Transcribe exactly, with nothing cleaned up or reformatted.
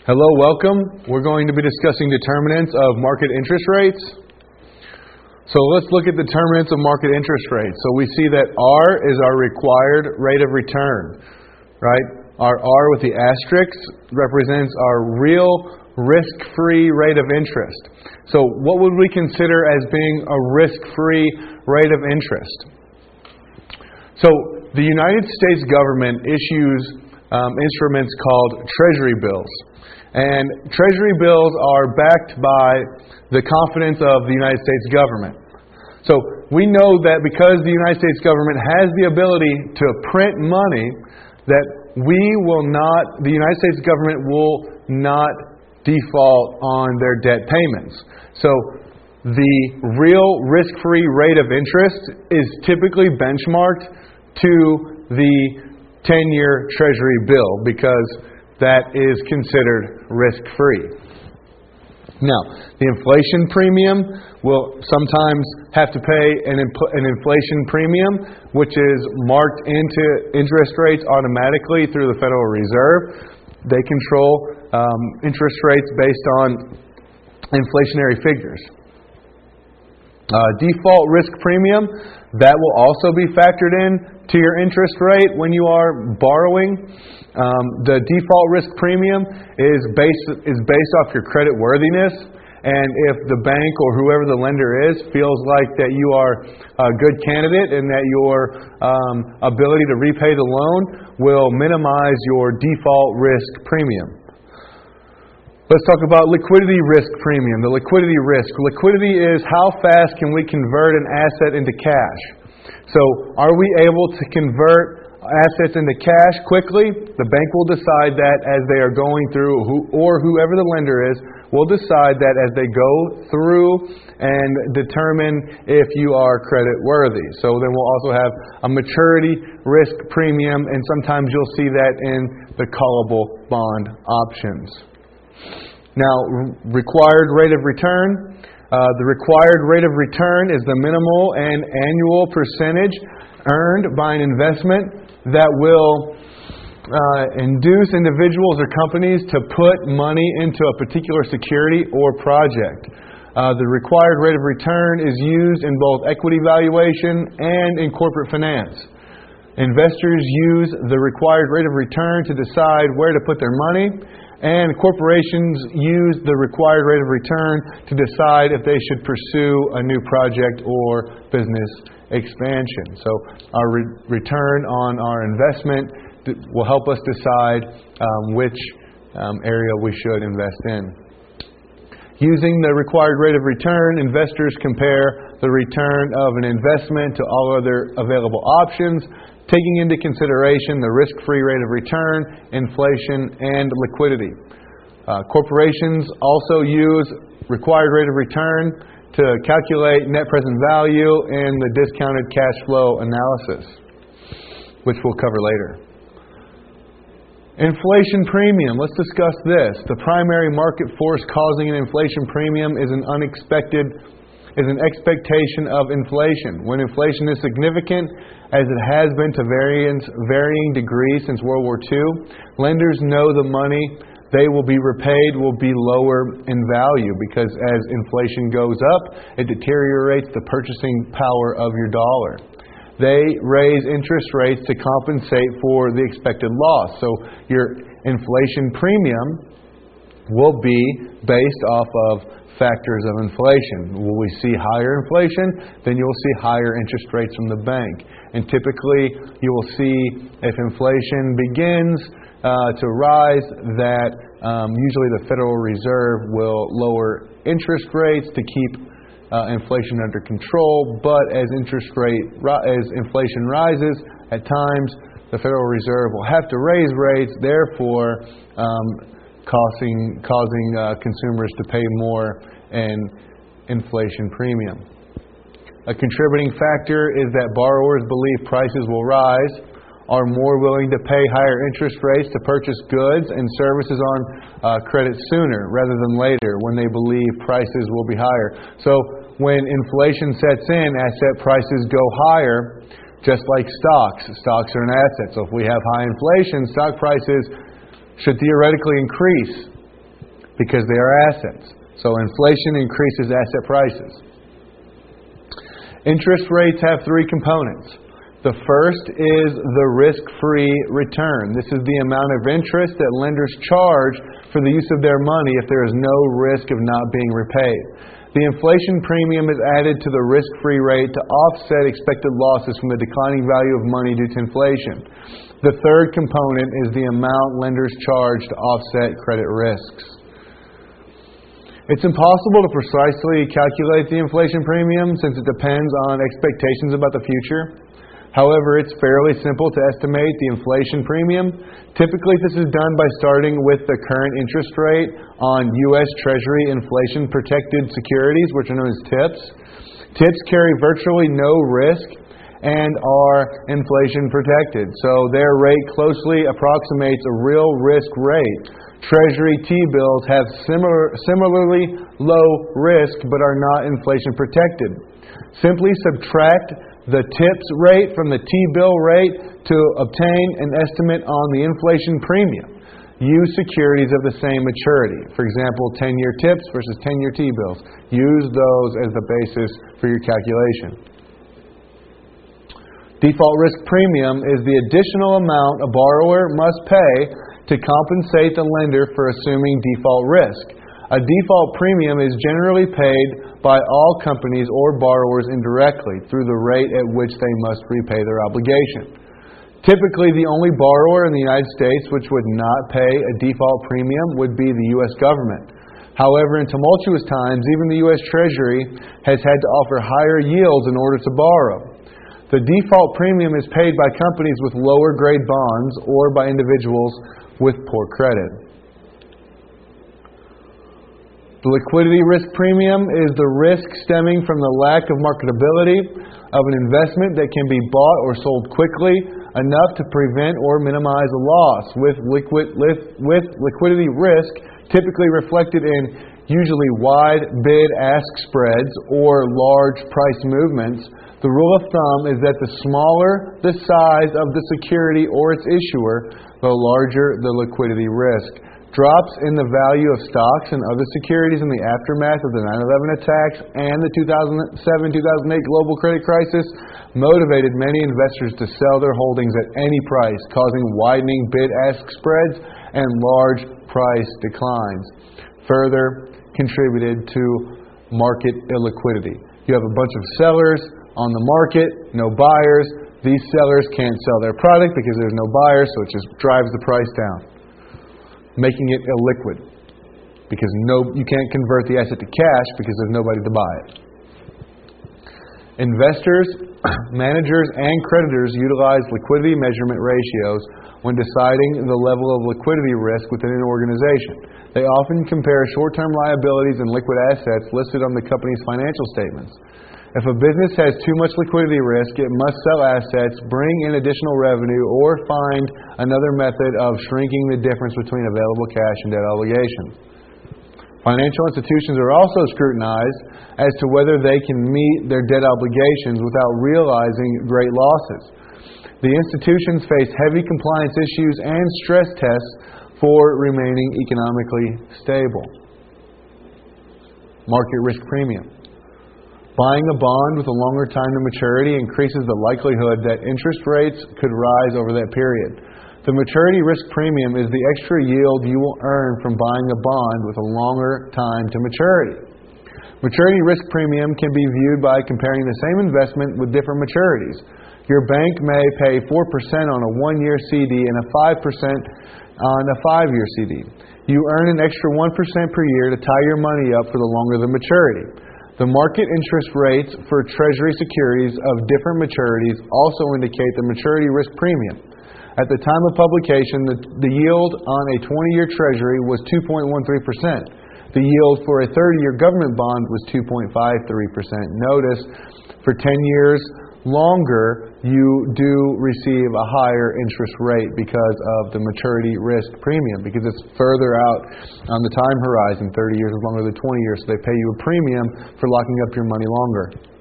Hello, welcome. We're going to be discussing determinants of market interest rates. So let's look at determinants of market interest rates. So we see that R is our required rate of return, right? Our R with the asterisk represents our real risk-free rate of interest. So what would we consider as being a risk-free rate of interest? So the United States government issues um, instruments called Treasury bills. And Treasury bills are backed by the confidence of the United States government. So we know that because the United States government has the ability to print money, that we will not, the United States government will not default on their debt payments. So the real risk-free rate of interest is typically benchmarked to the ten-year Treasury bill because that is considered risk-free. Now, the inflation premium will sometimes have to pay an, imp- an inflation premium, which is marked into interest rates automatically through the Federal Reserve. They control um, interest rates based on inflationary figures. Uh, default risk premium, that will also be factored in to your interest rate when you are borrowing. Um, the default risk premium is based is based off your credit worthiness, and if the bank or whoever the lender is feels like that you are a good candidate and that your um, ability to repay the loan will minimize your default risk premium. Let's talk about liquidity risk premium. The liquidity risk. Liquidity is how fast can we convert an asset into cash. So are we able to convert assets into cash quickly? The bank will decide that as they are going through, who, or whoever the lender is, will decide that as they go through and determine if you are credit worthy. So then we'll also have a maturity risk premium, and sometimes you'll see that in the callable bond options. Now, required rate of return. Uh, the required rate of return is the minimal and annual percentage earned by an investment that will uh, induce individuals or companies to put money into a particular security or project. Uh, the required rate of return is used in both equity valuation and in corporate finance. Investors use the required rate of return to decide where to put their money, and corporations use the required rate of return to decide if they should pursue a new project or business expansion. So our re- return on our investment d- will help us decide um, which um, area we should invest in. Using the required rate of return, investors compare the return of an investment to all other available options, taking into consideration the risk-free rate of return, inflation, and liquidity. Uh, corporations also use required rate of return to calculate net present value in the discounted cash flow analysis, which we'll cover later. Inflation premium. Let's discuss this. The primary market force causing an inflation premium is an unexpected is an expectation of inflation. When inflation is significant, as it has been to variance, varying degrees since World War Two, lenders know the money they will be repaid will be lower in value because as inflation goes up, it deteriorates the purchasing power of your dollar. They raise interest rates to compensate for the expected loss. So your inflation premium will be based off of factors of inflation. Will we see higher inflation? Then you'll see higher interest rates from the bank. And typically, you will see if inflation begins uh, to rise, that um, usually the Federal Reserve will lower interest rates to keep uh, inflation under control. But as interest rate as inflation rises, at times the Federal Reserve will have to raise rates. Therefore, um, causing causing uh, consumers to pay more in inflation premium. A contributing factor is that borrowers believe prices will rise, are more willing to pay higher interest rates to purchase goods and services on uh, credit sooner rather than later when they believe prices will be higher. So when inflation sets in, asset prices go higher, just like stocks. Stocks are an asset. So if we have high inflation, stock prices should theoretically increase because they are assets. So inflation increases asset prices. Interest rates have three components. The first is the risk-free return. This is the amount of interest that lenders charge for the use of their money if there is no risk of not being repaid. The inflation premium is added to the risk-free rate to offset expected losses from the declining value of money due to inflation. The third component is the amount lenders charge to offset credit risks. It's impossible to precisely calculate the inflation premium since it depends on expectations about the future. However, it's fairly simple to estimate the inflation premium. Typically, this is done by starting with the current interest rate on U S Treasury inflation-protected securities, which are known as T I P S. T I P S carry virtually no risk and are inflation-protected, so their rate closely approximates a real risk rate. Treasury T-bills have similar, similarly low risk but are not inflation-protected. Simply subtract the T I P S rate from the T-bill rate to obtain an estimate on the inflation premium. Use securities of the same maturity. For example, ten-year T I P S versus ten-year T-bills. Use those as the basis for your calculation. Default risk premium is the additional amount a borrower must pay to compensate the lender for assuming default risk. A default premium is generally paid by all companies or borrowers indirectly through the rate at which they must repay their obligation. Typically, the only borrower in the United States which would not pay a default premium would be the U S government. However, in tumultuous times, even the U S Treasury has had to offer higher yields in order to borrow. The default premium is paid by companies with lower grade bonds or by individuals with poor credit. The liquidity risk premium is the risk stemming from the lack of marketability of an investment that can be bought or sold quickly enough to prevent or minimize a loss. With, liquid, with liquidity risk typically reflected in usually wide bid-ask spreads or large price movements, the rule of thumb is that the smaller the size of the security or its issuer, the larger the liquidity risk. Drops in the value of stocks and other securities in the aftermath of the nine eleven attacks and the two thousand seven two thousand eight global credit crisis motivated many investors to sell their holdings at any price, causing widening bid-ask spreads and large price declines. Further contributed to market illiquidity. You have a bunch of sellers on the market, no buyers. These sellers can't sell their product because there's no buyers, so it just drives the price down, making it illiquid because no, you can't convert the asset to cash because there's nobody to buy it. Investors, managers, and creditors utilize liquidity measurement ratios when deciding the level of liquidity risk within an organization. They often compare short-term liabilities and liquid assets listed on the company's financial statements. If a business has too much liquidity risk, it must sell assets, bring in additional revenue, or find another method of shrinking the difference between available cash and debt obligations. Financial institutions are also scrutinized as to whether they can meet their debt obligations without realizing great losses. The institutions face heavy compliance issues and stress tests for remaining economically stable. Market risk premium. Buying a bond with a longer time to maturity increases the likelihood that interest rates could rise over that period. The maturity risk premium is the extra yield you will earn from buying a bond with a longer time to maturity. Maturity risk premium can be viewed by comparing the same investment with different maturities. Your bank may pay four percent on a one-year C D and a five percent on a five-year C D. You earn an extra one percent per year to tie your money up for the longer the maturity. The market interest rates for Treasury securities of different maturities also indicate the maturity risk premium. At the time of publication, the, the yield on a twenty-year Treasury was two point one three percent. The yield for a thirty-year government bond was two point five three percent. Notice, for ten years longer, you do receive a higher interest rate because of the maturity risk premium, because it's further out on the time horizon. thirty years is longer than twenty years, so they pay you a premium for locking up your money longer.